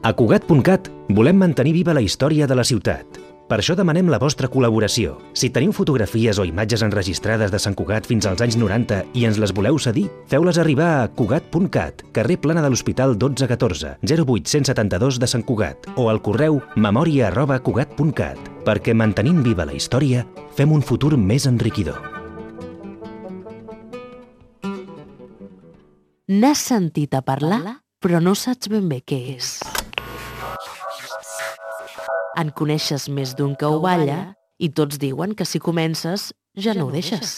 A Cugat.cat volem mantenir viva la història de la ciutat. Per això demanem la vostra col·laboració. Si teniu fotografies o imatges enregistrades de Sant Cugat fins als anys 90 i ens les voleu cedir, feu-les arribar a Cugat.cat, carrer Plana de l'Hospital 1214, 08172 de Sant Cugat, o al correu memoria@cugat.cat, perquè mantenint viva la història, fem un futur més enriquidor. N'has sentit a parlar, però no saps ben bé què és. En coneixes més d'un que ho balla i tots diuen que si comences ja no ho deixes.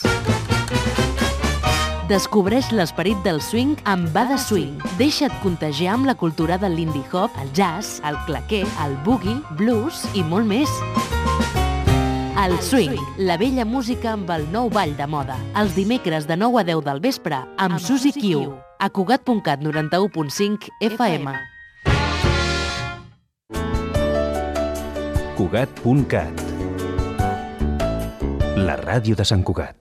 Descobreix l'esperit del swing amb Bada Swing. Deixa't contagiar amb la cultura del lindy hop, el jazz, el claqué, el boogie, blues i molt més. El swing, la vella música amb el nou ball de moda. Els dimecres de 9 a 10 del vespre amb Susi Q. A Cugat.cat 91.5 FM. Cugat.cat, la ràdio de Sant Cugat.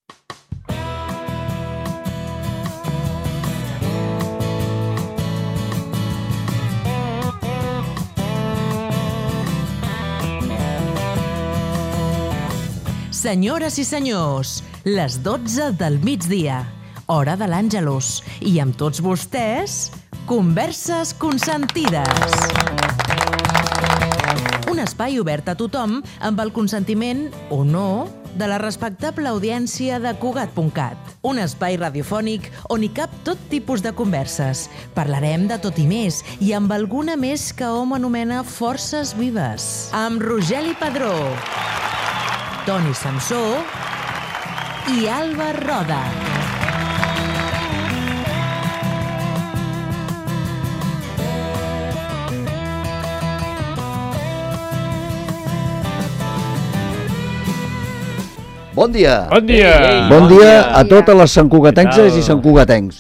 Senyores i senyors, les 12 del migdia, hora de l'Àngelus, i amb tots vostès, Converses Consentides. Un espai obert a tothom amb el consentiment, o no, de la respectable audiència de Cugat.cat. Un espai radiofònic on hi cap tot tipus de converses. Parlarem de tot i més, i amb alguna més que hom anomena forces vives. Amb Rogeli Padró, Toni Samsó i Alba Roda. Bon dia! Bon dia! Bon dia a totes les santcugatenses i santcugatencs.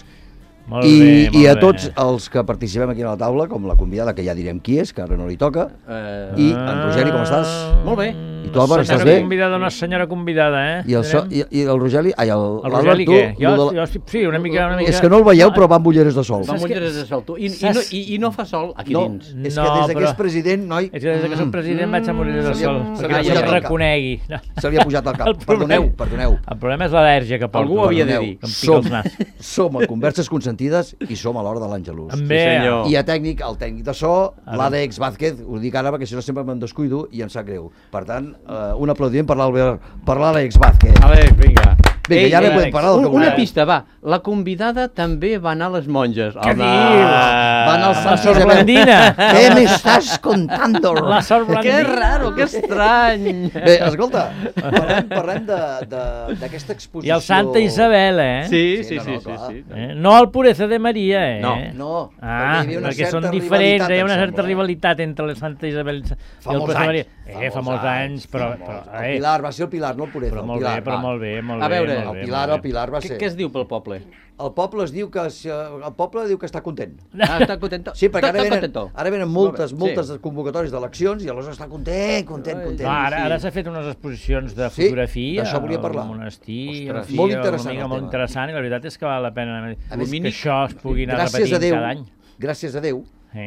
I a tots els que participem aquí a la taula, com la convidada, que ja direm qui és, que ara no li toca, i en Rogeli, com estàs? Molt bé. I tu, Álvaro, estàs bé? Una senyora convidada, eh? I el Rogeli... Ai, el Rogeli, què? Sí, una mica... És que no el veieu, però va amb ulleres de sol. Va amb ulleres de sol, tu. I no fa sol aquí dins. És que des que és president, noi... És que des que soc president vaig amb ulleres de sol, perquè no se'm reconegui. Se li ha pujat al cap. Perdoneu. El problema és l'al·lèrgia que porto. Algú ho havia de dir. Que em pica els nas. Som a Converses Consentides i som a l'hora de l'Àngelus. I a tècnic, el tècnic de so, l'Àlex Vázquez, ho dic ara perquè si no sempre me'n descuido i em sap greu. Per tant, un aplaudiment per l'Àlex Vázquez. Àlex, vinga. Vinga, ja no podem parlar del que volem. Una pista, va. La convidada també va anar a les monges. Què dius? Va anar al Sant Sor Blandina. Què m'estàs contando? La Sor Blandina. Que raro, que estrany. Bé, escolta, parlem d'aquesta exposició... I el Santa Isabel, eh? Sí. No el Pureza de Maria, eh? No. Perquè són diferents, hi ha una certa rivalitat entre la Santa Isabel i el Pureza de Maria. Fa molts anys, però... El Pilar, va ser el Pilar, no el Pureza. Però molt bé. A veure, el Pilar va ser... Què es diu pel poble? El poble diu que està content. Està content? Sí, perquè ara venen moltes convocatòries d'eleccions i aleshores està content. Ara s'ha fet unes exposicions de fotografia al monestir, molt interessant, i la veritat és que val la pena que això es pugui anar repetint cada any. Gràcies a Déu,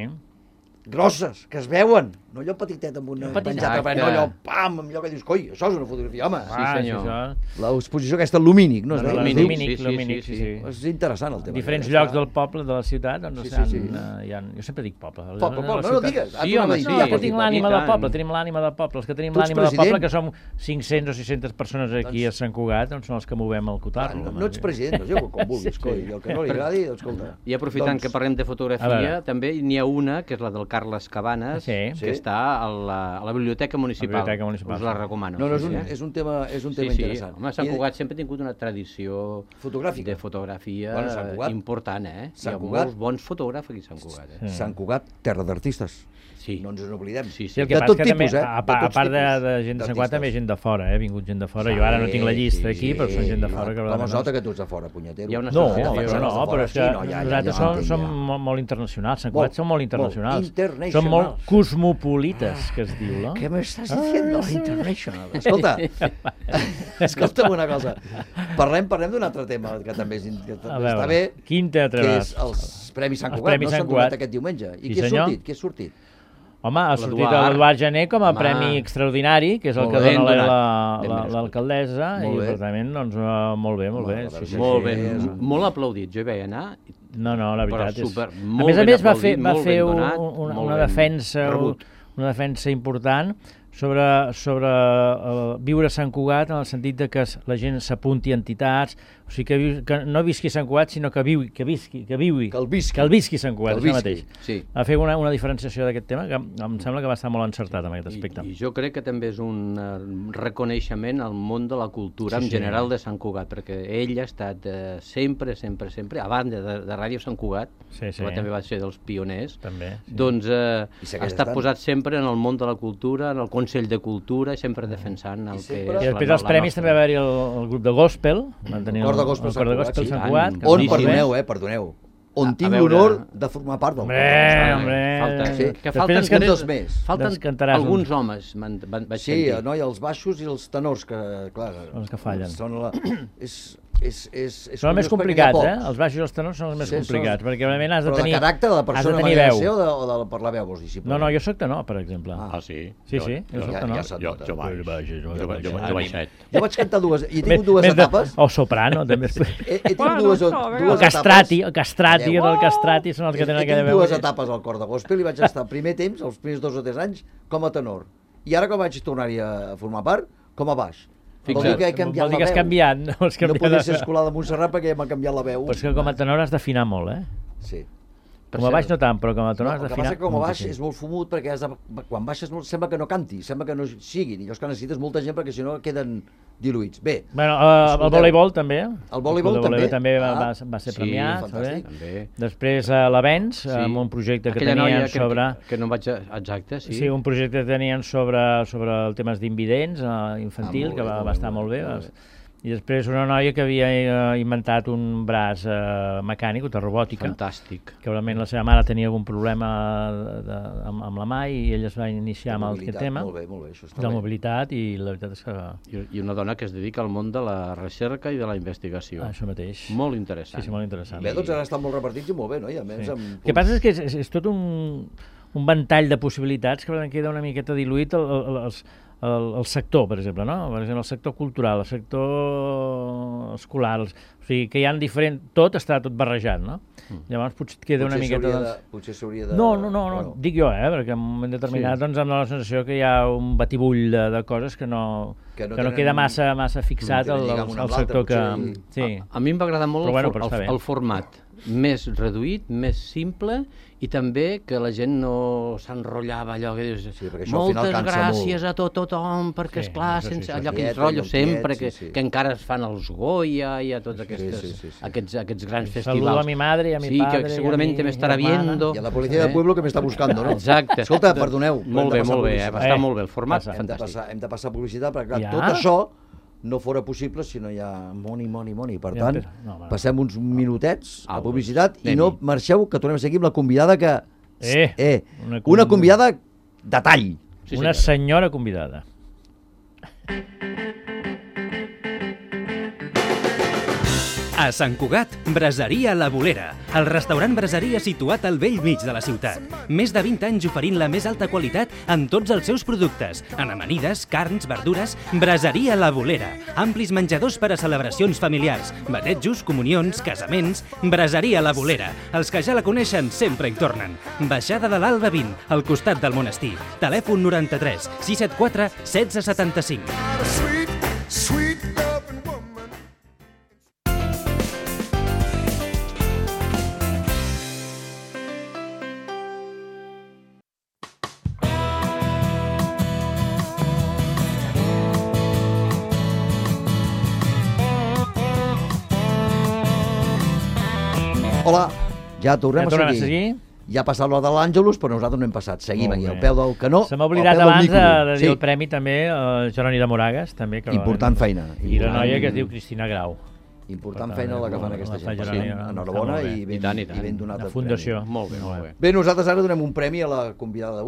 grosses, que es veuen, no allò petitet amb una penjat, no allò, pam, amb allò que dius, coi, això és una fotografia, home. Sí, senyor. L'exposició aquesta Lumínic, no? Lumínic, sí. És interessant el tema. Diferents llocs del poble, de la ciutat, doncs jo sempre dic poble. Poble, no digues. Sí, home, que tinc l'ànima del poble, tenim l'ànima del poble. Els que tenim l'ànima del poble, que som 500 o 600 persones aquí a Sant Cugat, doncs són els que movem el cotarro. No ets president, com vulguis, coi, el que no li agradi, escolta. I aprofitant que parlem de fotografia, també n'hi ha una, que és la del Carles Cabanes, que està a la Biblioteca Municipal. Us la recomano. No, és un tema interessant. Home, Sant Cugat sempre ha tingut una tradició de fotografia important, eh? Hi ha molts bons fotògrafs aquí a Sant Cugat. Sant Cugat, terra d'artistes. Sí. No ens n'oblidem. De tot tipus, a part de gent de Sant Cugat, també gent de fora, ha vingut gent de fora. Jo ara no tinc la llista aquí, però són gent de fora. Com es nota que tu ets de fora, punyetero. No, però és que nosaltres som molt internacionals. Sant Cugat som molt internacionals. Som molt cosmopolites. Polites, que es diu, no? Què m'estàs dient de la International? Escolta, escolta'm una cosa. Parlem d'un altre tema que també està bé. Quin teatre? Que és els Premis Sant Cugat. No s'han donat aquest diumenge. I què ha sortit? Home, ha sortit l'Eduard Gené com a premi extraordinari, que és el que dona l'alcaldessa, i per tant, doncs, molt bé. Molt bé, molt aplaudit, jo hi vaig anar. No, la veritat és... A més, va fer una defensa important sobre viure a Sant Cugat, en el sentit que la gent s'apunti a entitats, o sigui, que no visqui a Sant Cugat, sinó que el visqui a Sant Cugat, això mateix. Va fer una diferenciació d'aquest tema que em sembla que va estar molt encertat en aquest aspecte. I jo crec que també és un reconeixement al món de la cultura en general de Sant Cugat, perquè ell ha estat sempre, a banda de Ràdio Sant Cugat, que també va ser dels pioners, doncs ha estat posat sempre en el món de la cultura, en el Consell de Cultura, sempre defensant el que és la nostra. I després dels premis també va haver-hi el grup de gospel, van tenir de Gospel Sant Cugat. On, perdoneu, on tinc l'honor de formar part del Falten alguns homes. Sí, i els baixos i els tenors, que clar... Són els que fallen. Són els més complicats, Els baixos i els tenors són els més complicats, perquè realment has de tenir veu. Però de caràcter de la persona manera de ser o de per la veu, vols dir? No, jo soc tenor, per exemple. Ah, sí? Sí, jo soc tenor. Jo baixet. Jo vaig cantar dues, i he tingut dues etapes. O soprano, també. He tingut dues etapes. El castrati són els que tenen aquella veu. He tingut dues etapes al cor de gospel i vaig estar el primer temps, els primers 2 o 3 anys, com a tenor. I ara quan vaig tornar-hi a formar part, com a baix. Vol dir que he canviat la veu. Has canviat. No podia ser escolar de Montserrat perquè m'ha canviat la veu. Però és que com a tenor has d'afinar molt, Sí. Com a baix no tant, però com a tenor has d'afinar. El que passa que com a baix és molt fumut perquè quan baixes sembla que no canti, sembla que no siguin. I llavors que necessites molta gent perquè si no queden diluïts. Bé. El voleibol també. El voleibol també va ser premiat. Després l'Avenç, amb un projecte que tenien sobre... Que no vaig... Exacte, sí. Sí, un projecte que tenien sobre el temes d'invidents infantil, que va estar molt bé. I després una noia que havia inventat un braç mecànic, de robòtica. Fantàstic. Que realment la seva mare tenia algun problema amb la mà i ella es va iniciar amb aquest tema. Molt bé, això està de mobilitat, i la veritat és que... I una dona que es dedica al món de la recerca i de la investigació. Això mateix. Molt interessant. Sí, molt interessant. Bé, doncs ara estan molt repartits i molt bé, no? I a més el que passa és que és tot un ventall de possibilitats que queda una miqueta diluït el sector, per exemple, no? Per exemple, el sector cultural, el sector escolar, o sigui, que hi ha tot barrejat, no? Llavors potser queda una miqueta... Potser s'hauria de... No, dic jo, perquè en un moment determinat doncs em dóna la sensació que hi ha un batibull de coses que no queda massa fixat al sector que... A mi em va agradar molt el format, més reduït, més simple, i també que la gent no s'enrotllava allò que dius, moltes gràcies a tothom, perquè esclar, sense allò que enrotllo sempre, que encara es fan els Goya i a tots aquests grans festivals. Saludo a mi madre i a mi padre. Sí, que segurament me estarà viendo. I a la policia del pueblo que me està buscando, no? Exacte. Escolta, perdoneu. Molt bé, va estar molt bé el format, fantàstic. Hem de passar publicitat, perquè clar, tot això no fora possible si no hi ha money. Per tant, passem uns minutets a publicitat i no marxeu, que tornem a seguir amb la convidada que... Una convidada de tall. Una senyora convidada. A Sant Cugat, Braseria La Bolera, el restaurant braseria situat al bell mig de la ciutat. Més de 20 anys oferint la més alta qualitat en tots els seus productes, en amanides, carns, verdures. Braseria La Bolera, amplis menjadors per a celebracions familiars, batejos, comunions, casaments. Braseria La Bolera, els que ja la coneixen sempre hi tornen. Baixada de l'Alba 20, al costat del monestir. Telèfon 93 674 1675. Hola, ja tornem a seguir. Ja ha passat l'hora de l'Àngelus, però nosaltres no hem passat. Seguim aquí, al peu del canó. Se m'ha oblidat abans de dir el premi també a Jeroni de Moragas. Important feina. I la noia que es diu Cristina Grau. Important feina la que fan aquesta gent. Enhorabona i ben donat el premi. Fundació. Molt bé. Bé, nosaltres ara donem un premi a la convidada d'avui.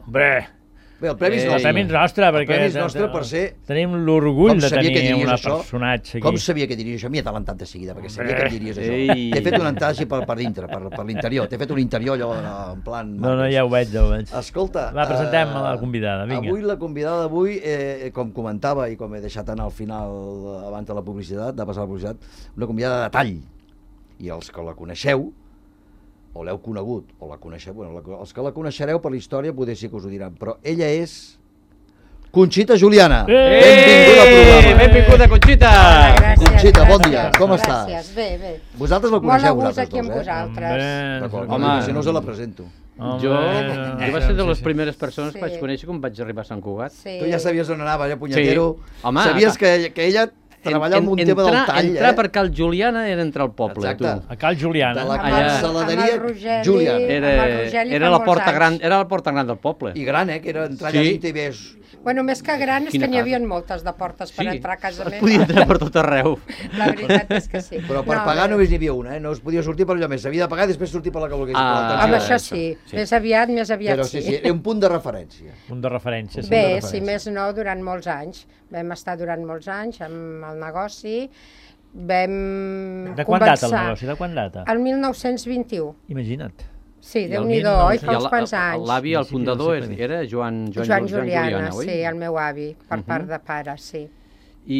Bé, el premi és nostre. El premi és nostre, perquè... El premi és nostre per ser... Tenim l'orgull de tenir un personatge aquí. Com sabia que diries això? M'hi he talentat de seguida, perquè sabia que em diries això. T'he fet una entrada així per dintre, per l'interior. T'he fet un interior allò en plan... No, ja ho veig, ja ho veig. Escolta... Va, presentem la convidada, vinga. Avui la convidada d'avui, com comentava i com he deixat anar al final, abans de la publicitat, de passar la publicitat, una convidada de tall. I els que la coneixeu, o l'heu conegut, o la coneixeu, bueno, els que la coneixereu per la història poder sí que us ho diran, però ella és Conxita Juliana. Benvinguda al programa. Benvinguda, Conxita. Gràcies, Conxita, bon dia, com estàs? Gràcies, bé. Vosaltres la coneixeu, vosaltres aquí amb vosaltres. D'acord, home, si no us la presento. Jo va ser de les primeres persones que vaig conèixer quan vaig arribar a Sant Cugat. Tu ja sabies on anava, ja, punyetero. Sabies que ella... treballar amb un tema del tall, Entrar per Cal Juliana era entrar al poble, tu. A Cal Juliana. De la cancel·laderia Juliana. Era la porta gran del poble. I gran, que era entrar allà i veus... Bueno, més que gran és que n'hi havia moltes de portes per entrar a casa meva. Es podia entrar per tot arreu. La veritat és que sí. Però per pagar només n'hi havia una, no es podia sortir per allò més. S'havia de pagar i després sortir per la que volgués. Amb això sí, més aviat Però sí, era un punt de referència. Punt de referència, sí. Bé, si més no, durant molts anys. Vam estar durant molts anys amb el negoci. Vam començar... De quan data el negoci? De quan data? El 1921. Imagina't. Sí, Déu-n'hi-do, oi? Fa uns quants anys. L'avi, el fundador, era Joan Juliana, oi? Sí, el meu avi, per part de pare, sí. I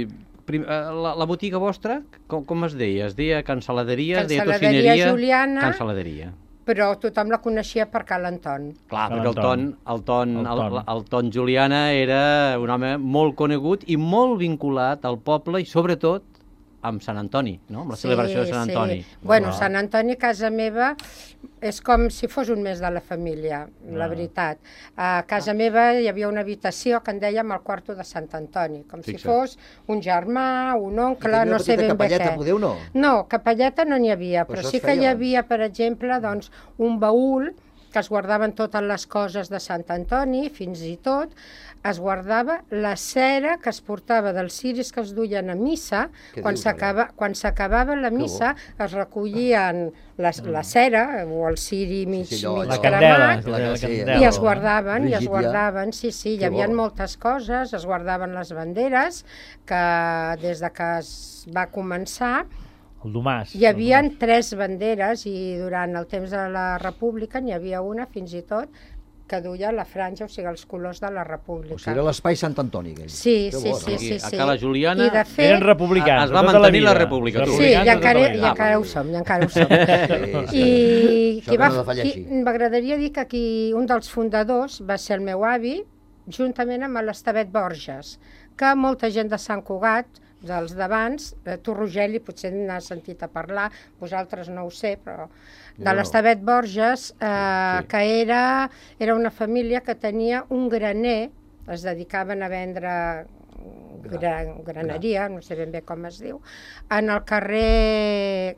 la botiga vostra, com es deia? Es deia cancel·laderia, es deia tocineria... Cancel·laderia Juliana... Cancel·laderia. Però tothom la coneixia per Cal Anton. Clar, perquè el Ton Juliana era un home molt conegut i molt vinculat al poble i sobretot amb Sant Antoni, no? Amb la celebració de Sant Antoni. Bueno, Sant Antoni, casa meva, és com si fos un mes de la família, la veritat. A casa meva hi havia una habitació que en dèiem el quarto de Sant Antoni, com si fos un germà, un oncle, no sé ben bé què. Podeu, no? No, capelleta no n'hi havia, però sí que hi havia, per exemple, doncs, un baúl que es guardaven totes les coses de Sant Antoni, fins i tot es guardava la cera que es portava dels ciris que es duien a missa. Quan s'acabava la missa es recollien la cera o el ciri mig cremat i es guardaven, sí, hi havia moltes coses, es guardaven les banderes que des de que es va començar el Domàs. Hi havia 3 banderes i durant el temps de la República n'hi havia una fins i tot que duia la franja, o sigui, els colors de la República. O sigui, era l'espai Sant Antoni. Sí. A Cala Juliana eren republicans. Es va mantenir la República. Sí, i encara ho som, I m'agradaria dir que aquí un dels fundadors va ser el meu avi, juntament amb l'Estevet Borges, que molta gent de Sant Cugat, dels d'abans, tu, Rogeli, potser n'has sentit a parlar, vosaltres no ho sé, però de l'Estevet Borges, que era una família que tenia un graner, es dedicaven a vendre graneria, no sé ben bé com es diu, en el carrer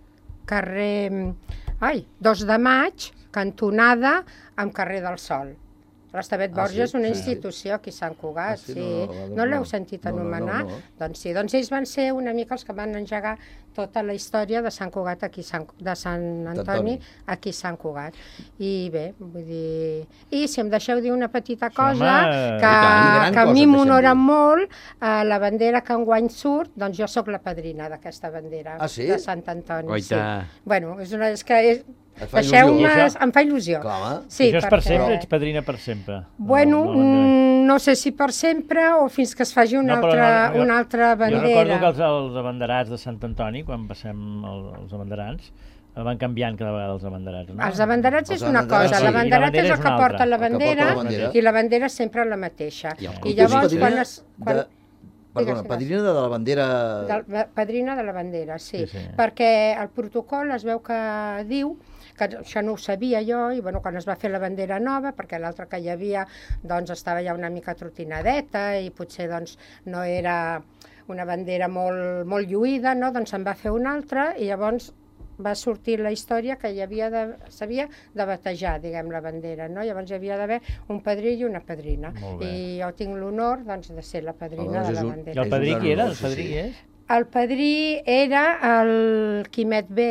2 de Maig, cantonada amb carrer del Sol. L'Estevet Borges és una institució aquí a Sant Cugat, no l'heu sentit anomenar? Doncs sí, ells van ser una mica els que van engegar tota la història de Sant Cugat, de Sant Antoni, aquí a Sant Cugat. I bé, vull dir... I si em deixeu dir una petita cosa, que a mi m'honora molt, la bandera que enguany surt, doncs jo sóc la padrina d'aquesta bandera de Sant Antoni. Bueno, és que... Deixeu-me... Em fa il·lusió. Això és per sempre? Ets padrina per sempre? Bueno, no sé si per sempre o fins que es faci una altra bandera. Jo recordo que els abanderats de Sant Antoni, quan passem els abanderats, van canviant cada vegada els abanderats. Els abanderats és una cosa, l'abanderat és el que porta la bandera i la bandera és sempre la mateixa. I llavors quan... Perdona, padrina de la bandera... Padrina de la bandera, sí. Perquè el protocol es veu que diu, que això no ho sabia jo, i quan es va fer la bandera nova, perquè l'altra que hi havia estava ja una mica trotinadeta i potser no era una bandera molt lluïda, doncs se'n va fer una altra i llavors va sortir la història que s'havia de batejar, diguem, la bandera, no? Llavors hi havia d'haver un padrí i una padrina. I jo tinc l'honor, de ser la padrina de la bandera. I el padrí qui era? El padrí qui és? El padrí era el Quimet Vell,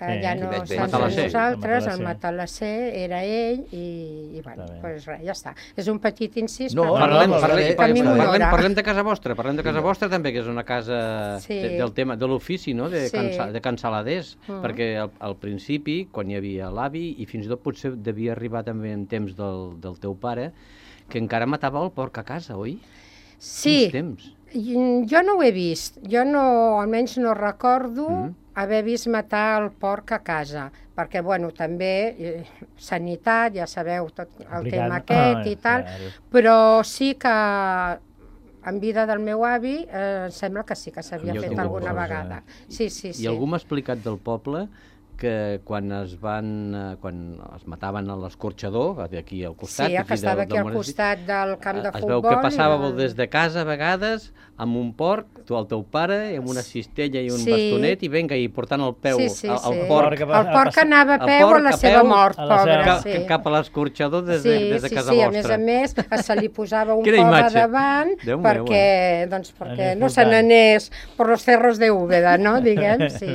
que ja no som nosaltres, el matalasser era ell, i bueno, doncs res, ja està. És un petit incís, però parlem de casa vostra, també, que és una casa del tema, de l'ofici, no?, de Can Saladés, perquè al principi, quan hi havia l'avi, i fins i tot potser devia arribar també en temps del teu pare, que encara matava el porc a casa, oi? Sí, jo no ho he vist, jo no, almenys no recordo haver vist matar el porc a casa, perquè, bueno, també sanitat, ja sabeu, tot el tema aquest i tal, però sí que en vida del meu avi em sembla que sí que s'havia fet alguna vegada. Sí. I algú m'ha explicat del poble que quan es mataven a l'escorxador, d'aquí al costat... Sí, que estava aquí al costat del camp de futbol... Es veu que passàveu des de casa a vegades amb un porc, tu el teu pare, amb una cistella i un bastonet, i vinga, i portant el peu al porc. El porc anava a peu a la seva mort, pobre. Cap a l'escorxador des de casa vostra. Sí, a més, se li posava un cove davant perquè no se n'anés per los cerros de Úbeda, no?, diguem, sí.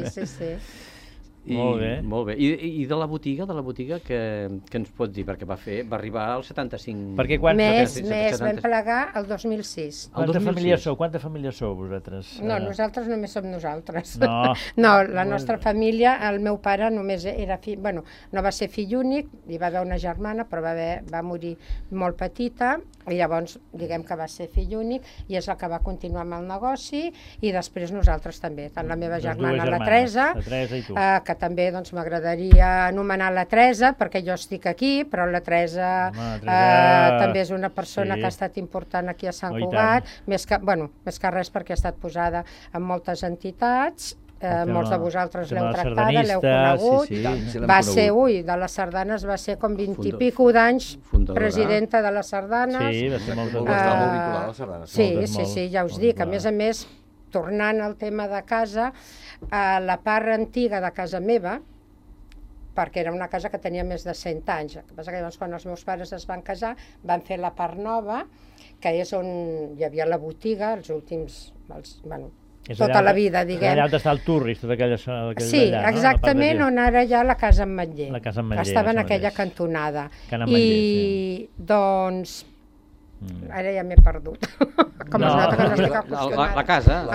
Molt bé. I de la botiga, què ens pots dir? Perquè va arribar al 75... Més, vam plegar el 2006. Quanta família sou vosaltres? No, nosaltres només som nosaltres. No, la nostra família, el meu pare només era fill... Bueno, no va ser fill únic, hi va haver una germana, però va morir molt petita, i llavors diguem que va ser fill únic, i és la que va continuar amb el negoci, i després nosaltres també, tant la meva germana, la Teresa, que també m'agradaria anomenar la Teresa, perquè jo estic aquí, però la Teresa també és una persona que ha estat important aquí a Sant Cugat, més que res perquè ha estat posada en moltes entitats, molts de vosaltres l'heu tractada, l'heu conegut, va ser, de les sardanes va ser com 20 i pico d'anys presidenta de les sardanes. Sí, va ser molt Sí, ja us dic, a més, tornant al tema de casa, a la part antiga de casa meva, perquè era una casa que tenia més de 100 anys. El que passa que llavors, quan els meus pares es van casar, van fer la part nova, que és on hi havia la botiga, els últims, tota la vida, diguem. Allà on està el Turris, tota aquella zona. Sí, exactament, on ara hi ha la Casa Ametller. Estava en aquella cantonada. I, doncs, ara ja m'he perdut. Com es nota que no estic acostumat. La casa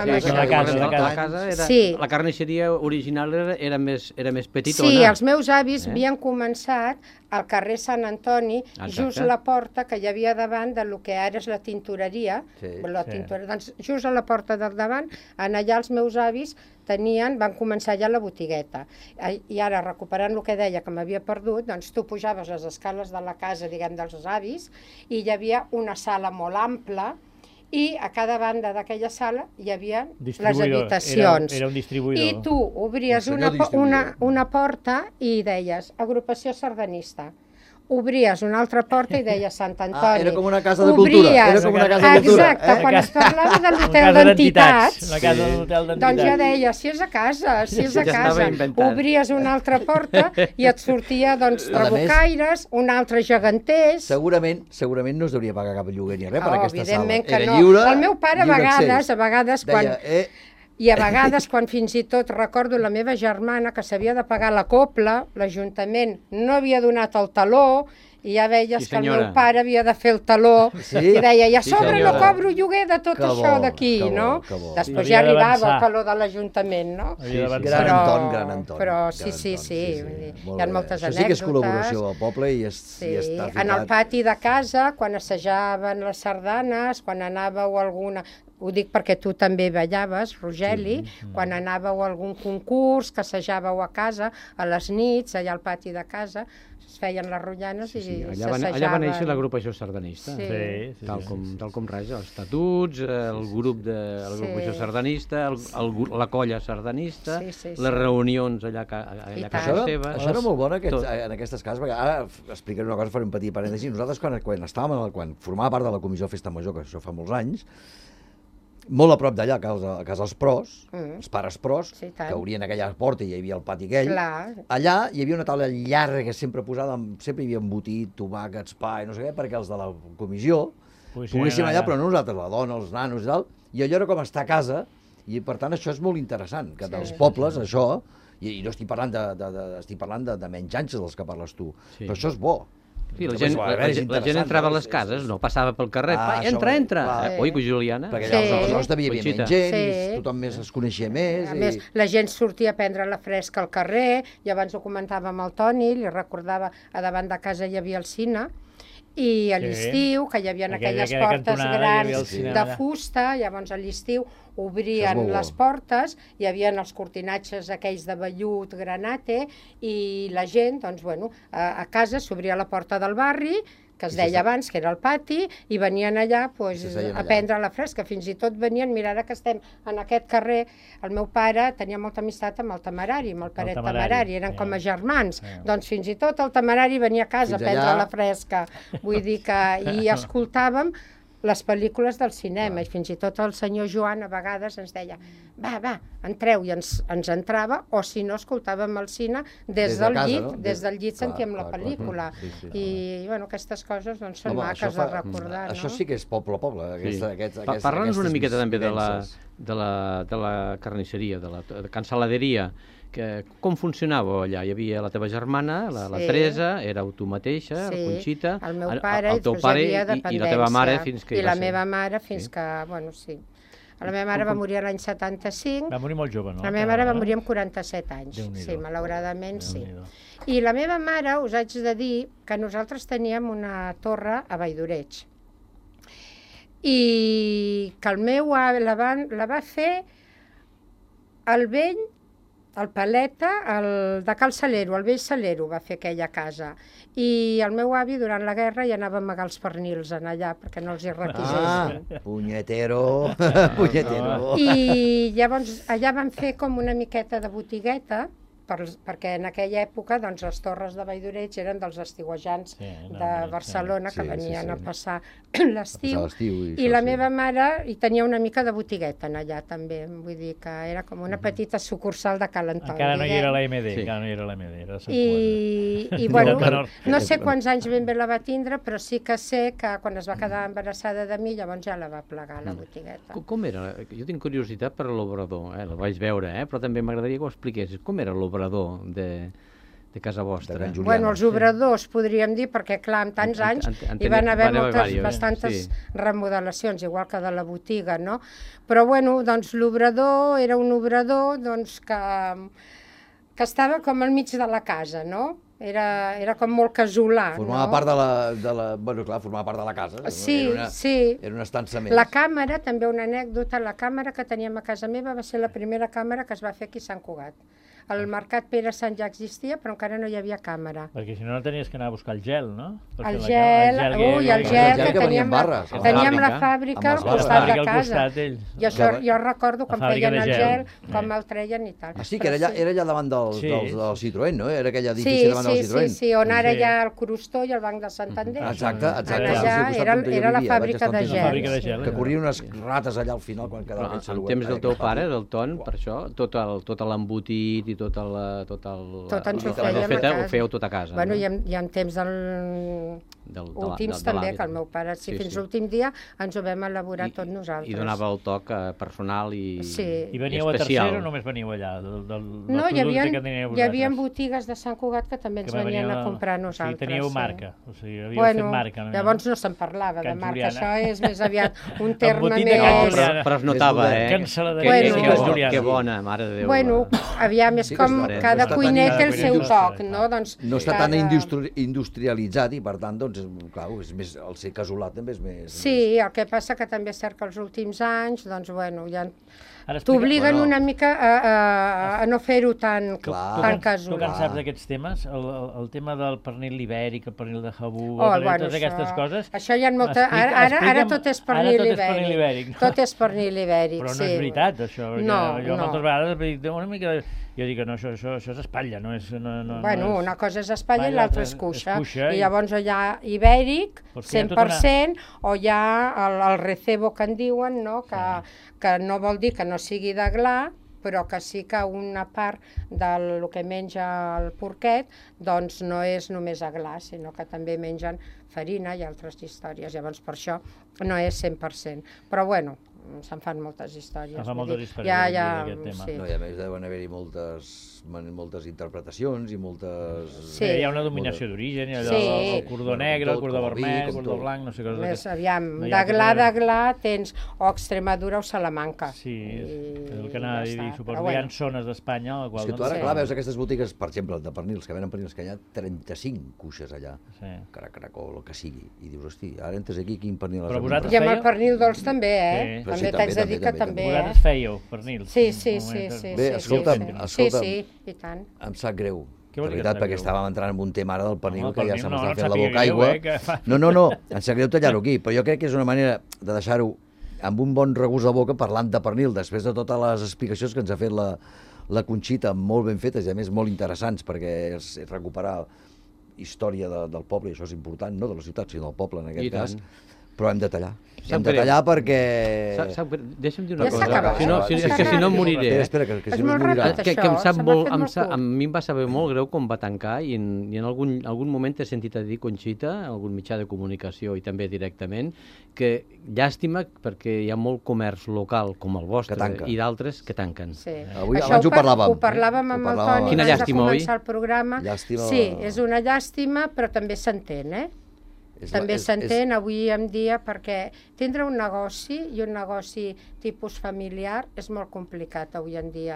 era... La carnisseria original era més petitona. Sí, els meus avis havien començat al carrer Sant Antoni, just la porta que hi havia davant del que ara és la tintoreria. Doncs just a la porta del davant, allà els meus avis van començar ja la botigueta. I ara, recuperant el que deia que m'havia perdut, doncs tu pujaves les escales de la casa, diguem, dels avis, i hi havia una sala molt ampla, i a cada banda d'aquella sala hi havia les habitacions. Era un distribuïdor. I tu obries una porta i deies agrupació sardanista. Obries una altra porta i deia Sant Antoni. Era com una casa de cultura. Exacte, quan es parlava de l'hotel d'entitats, la casa de l'hotel d'entitats, doncs ja deia, si és a casa. Obries una altra porta i et sortia, doncs, trabucaires, un altre geganters. Segurament no es deuria pagar cap lloguer ni res per aquesta sala. Evidentment que no. El meu pare, a vegades, quan... I a vegades, quan fins i tot recordo la meva germana que s'havia de pagar la copla, l'Ajuntament no havia donat el taló, i ja veies que el meu pare havia de fer el taló, i deia, i a sobre no cobro lloguer de tot això d'aquí, no? Després ja arribava el taló de l'Ajuntament, no? Gran entorn. Però sí, hi ha moltes anècdotes. Això sí que és col·laboració al poble i està ficat. En el pati de casa, quan assajaven les sardanes, quan anàveu a alguna... Ho dic perquè tu també ballaves, Rogeli, quan anàveu a algun concurs, que assajàveu a casa, a les nits, allà al pati de casa, es feien les rotllanes i s'assajaven. Allà va néixer l'agrupació sardanista, tal com res, els estatuts, el grup de l'agrupació sardanista, la colla sardanista, les reunions allà a casa seva. Això era molt bona en aquestes cases, perquè ara explicaré una cosa, faré un petit parèntesi. Nosaltres, quan formava part de la Comissió Festa Major, que això fa molts anys, molt a prop d'allà, a casa els Pros, els pares Pros, que obrien aquella porta i hi havia el pati aquell. Allà hi havia una taula llarga sempre posada, sempre hi havia embotit, tomàquets, pa i no sé què, perquè els de la comissió poguéssim allà, però no nosaltres, la dona, els nanos i tal, i allò era com estar a casa, i per tant això és molt interessant, que dels pobles això, I no estic parlant de menjances dels que parles tu, però això és bo. Sí, la gent entrava a les cases, no passava pel carrer, entra. Oi, Juliana? Perquè aleshores devia haver menys gent, i tothom més es coneixia més. A més, la gent sortia a prendre la fresca al carrer, i abans ho comentava amb el Toni, li recordava, a davant de casa hi havia el cine, i a l'estiu, que hi havia aquelles portes grans de fusta, llavors a l'estiu obrien les portes, hi havia els cortinatges aquells de vellut, granate, i la gent, doncs, bueno, a casa s'obria la porta del barri, que es deia abans, que era el pati, i venien allà a prendre la fresca. Fins i tot venien, mira, ara que estem en aquest carrer, el meu pare tenia molta amistat amb el Temerari, amb el Peret Temerari, eren com a germans. Doncs fins i tot el Temerari venia a casa a prendre la fresca. Vull dir que... I escoltàvem les pel·lícules del cinema, i fins i tot el senyor Joan a vegades ens deia va, entreu, i ens entrava, o si no escoltàvem el cine des del llit sentíem la pel·lícula. I bueno, aquestes coses són maques de recordar. Això sí que és poble. Parla'ns una miqueta també de la carnisseria, de Can Saladeria. Com funcionava allà? Hi havia la teva germana, la Teresa, era tu mateixa, la Conxita, el meu pare, el teu pare i la teva mare fins que... I la meva mare fins que, bueno, sí. La meva mare va morir l'any 75. Va morir molt jove, no? La meva mare va morir amb 47 anys. Sí, malauradament sí. I la meva mare, us haig de dir que nosaltres teníem una torre a Valldoreig. I que el meu avi la va fer el vell, el Paleta, de Cal Salero, el vell Salero va fer aquella casa. I el meu avi durant la guerra hi anava a amagar els pernils en allà perquè no els hi requisessin. Punyetero. I llavors allà van fer com una miqueta de botigueta, perquè en aquella època les torres de Valldoreig eren dels estiuejants de Barcelona que venien a passar l'estiu, i la meva mare hi tenia una mica de botigueta allà també, vull dir que era com una petita sucursal de Cal Antoni. Encara no hi era l'AMD, era Sant I bueno, no sé quants anys ben bé la va tindre, però sí que sé que quan es va quedar embarassada de mi, llavors ja la va plegar, la botigueta. Com era? Jo tinc curiositat per l'obrador, el vaig veure, però també m'agradaria que ho expliquessis. Com era l'obrador de casa vostra? Bueno, els obradors podríem dir, perquè clar, en tants anys hi van haver bastantes remodelacions, igual que de la botiga, no? Però bueno, doncs l'obrador era un obrador que estava com al mig de la casa, no? Era com molt casolà. Formava part formava part de la casa. Sí. Era una estança més. La càmera, també una anècdota, la càmera que teníem a casa meva va ser la primera càmera que es va fer aquí a Sant Cugat. El Mercat Pere Sant ja existia, però encara no hi havia càmera. Perquè si no tenies que anar a buscar el gel, no? El gel que teníem la fàbrica al costat de casa. I això jo recordo quan feien el gel, com el treien i tal. Ah, sí, que era allà davant del Citroën, no? Era aquell edifici davant del Citroën. Sí, on ara hi ha el Crostó i el Banc de Santander. Exacte. Era la fàbrica de gel. Que corrien unes rates allà al final quan quedava aquell celular. En temps del teu pare, del Ton, per això, tot l'embotit i tot ens ho fèiem a casa. Ho fèieu tot a casa. Bueno, i en temps últims també, que el meu pare, fins l'últim dia ens ho vam elaborar tot nosaltres. I donava el toc personal i especial. I veníeu a Tercer o només veníeu allà? No, hi havia botigues de Sant Cugat que també ens venien a comprar nosaltres. Sí, teníeu marca, o sigui, havíeu fet marca. Llavors no se'n parlava de marca, això és més aviat un terme més... Però es notava, Que bona, mare de Déu. Bueno, aviam, és com cada cuiner té el seu toc, no? No està tan industrialitzat i, per tant, doncs, clar, el ser casolà també és més... Sí, el que passa que també és cert que els últims anys, doncs, bueno, ja t'obliguen una mica a no fer-ho tan casolà. Tu que en saps d'aquests temes, el tema del pernil ibèric, el pernil de Habú, totes aquestes coses... Això hi ha molta... Ara tot és pernil ibèric. Tot és pernil ibèric, sí. Però no és veritat, això. Jo moltes vegades dic una mica... Jo dic que no, això és espatlla, no és... Bueno, una cosa és espatlla i l'altra és cuixa. I llavors hi ha ibèric, 100%, o hi ha el recebo que en diuen, que no vol dir que no sigui de gla, però que sí que una part del que menja el porquet doncs no és només a gla, sinó que també mengen farina i altres històries. Llavors per això no és 100%. Però bueno, se'n fan moltes històries. Se'n fan moltes històries d'aquest tema. No, i a més deuen haver-hi moltes interpretacions i moltes... Sí. Hi ha una dominació d'origen, hi ha el cordó negre, el cordó vermell, el cordó blanc, no sé coses d'aquestes. Aviam, d'Aglà tens o Extremadura o Salamanca. Sí, el que anava a dir, suposo que hi ha zones d'Espanya a la qual... És que tu ara, clar, veus aquestes botigues, per exemple, de pernils, que venen pernils, que hi ha 35 cuixes allà, o el que sigui, i dius, hosti, ara entres aquí, quin pernil has de comprar? I amb el pernil dolç també, també t'haig de dir que també. Vosaltres fèieu pernils. Sí. Bé, escolta'm, sí, i tant. Em sap greu, de veritat, perquè estàvem entrant en un tema ara del pernil que ja se m'està fent la boca aigua. No, em sap greu tallar-ho aquí, però jo crec que és una manera de deixar-ho amb un bon regust de boca parlant de pernil, després de totes les explicacions que ens ha fet la Conxita, molt ben fetes i a més molt interessants, perquè és recuperar història del poble, i això és important, no de la ciutat, sinó del poble en aquest cas, però hem de tallar. Hem de tallar perquè... Deixa'm dir una cosa, és que si no em moriré. Espera, que si no es morirà. Que em sap molt, a mi em va saber molt greu com va tancar i en algun moment t'he sentit a dir, Conxita, en algun mitjà de comunicació i també directament, que llàstima perquè hi ha molt comerç local com el vostre i d'altres que tanquen. Abans ho parlàvem. Ho parlàvem amb el Toni abans de començar el programa. Sí, és una llàstima, però també s'entén, També s'entén avui en dia perquè tindre un negoci i un negoci tipus familiar és molt complicat avui en dia.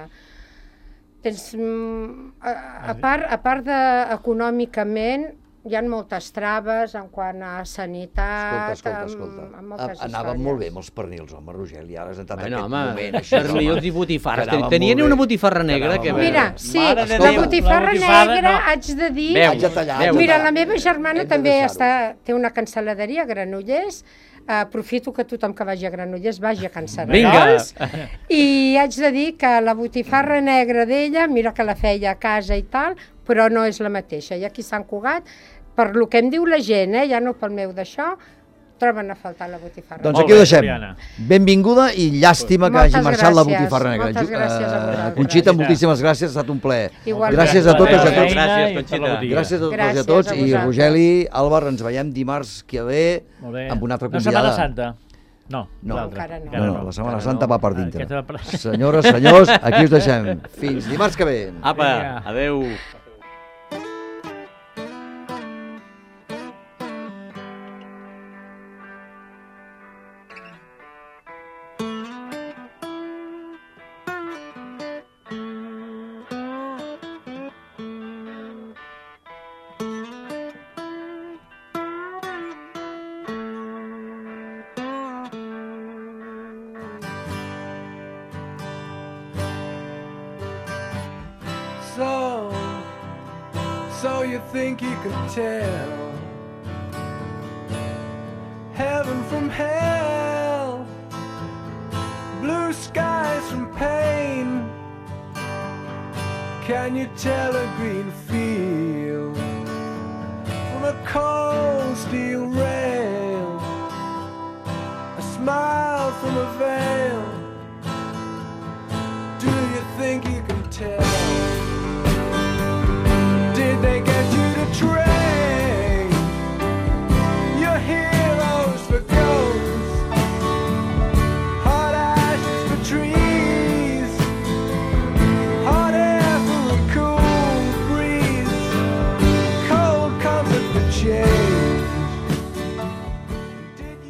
A part econòmicament hi ha moltes traves en quant a sanitat, Escolta. Anaven molt bé amb els pernils, home, Roger, i ara has entrat en aquest moment. Pernils i botifarres. Tenien una botifarra negra que... Mira, sí, la botifarra negra, haig de dir... Mira, la meva germana també té una cancel·laderia a Granollers. Aprofito que tothom que vagi a Granollers vagi a Cancerols. I haig de dir que la botifarra negra d'ella, mira que la feia a casa i tal, però no és la mateixa. I aquí a Sant Cugat, per lo que em diu la gent, ja no pel meu d'això, troben a faltar la botifarra. Doncs aquí ho deixem. Benvinguda i llàstima que hagi marxat la botifarra negra. Moltes gràcies a vosaltres. Conxita, moltíssimes gràcies, ha estat un plaer. Igualment. Gràcies a totes i a tots. Gràcies, Conxita. Gràcies a totes i a tots. I Rogeli, Álvaro, ens veiem dimarts que ve amb una altra convidada. La Setmana Santa. No, encara no. No, la Setmana Santa va per dintre. Senyores, senyors, aquí us deixem. Fins dimarts que ve. Apa, adeu. So you think you can tell heaven from hell, blue skies from pain? Can you tell a green field from a corn